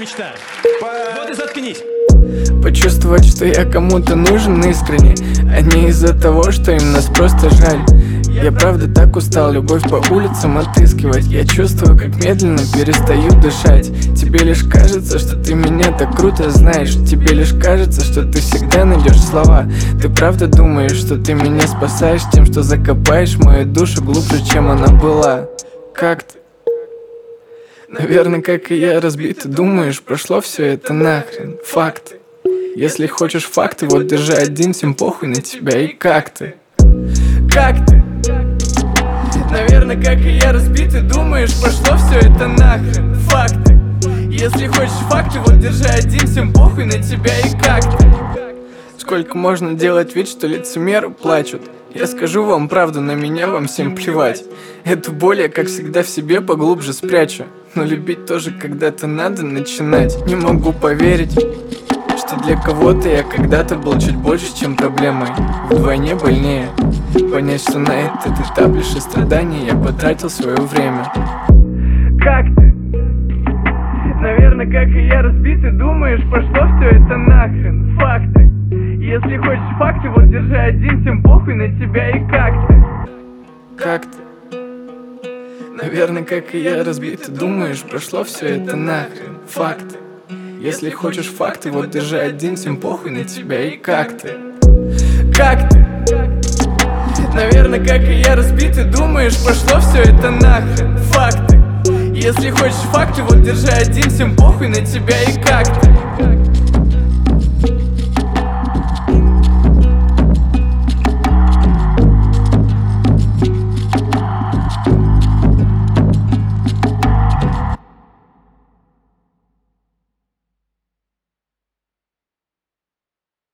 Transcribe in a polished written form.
мечта. Вот и заткнись. Почувствовать, что я кому-то нужен искренне, а не из-за того, что им нас просто жаль. Я правда так устал любовь по улицам отыскивать. Я чувствую, как медленно перестаю дышать. Тебе лишь кажется, что ты меня так круто знаешь. Тебе лишь кажется, что ты всегда найдешь слова. Ты правда думаешь, что ты меня спасаешь тем, что закопаешь мою душу глубже, чем она была. Как ты? Наверное, как и я, разбит. Ты думаешь, прошло все это нахрен. Факты. Если хочешь факты, вот держи один, всем похуй на тебя. И как ты? Как ты? Наверное, как и я, разбит. Ты думаешь, прошло все это нахрен. Факты. Если хочешь факты, вот держи один, всем похуй на тебя. И как ты? Сколько можно делать вид, что лицемеры плачут? Я скажу вам правду, на меня вам всем плевать. Эту боль я, как всегда, в себе поглубже спрячу. Но любить тоже когда-то надо начинать. Не могу поверить, что для кого-то я когда-то был чуть больше, чем проблемой. Вдвойне больнее понять, что на этот этап лишь страданий я потратил свое время. Как ты? Наверное, как и я, разбит. Ты думаешь, прошло все это нахрен. Факты. Если хочешь факты, вот держи один, всем похуй на тебя. И как ты? Как ты? Наверное, как и я, разбит. Ты думаешь, прошло все это нахрен. Факты. Если хочешь факты, вот держи один, всем похуй на тебя. И как ты? Как ты? Наверное, как и я, разбит. Ты думаешь, прошло все это нахрен. Факты. Если хочешь факты, вот держи один, всем похуй на тебя. И как ты?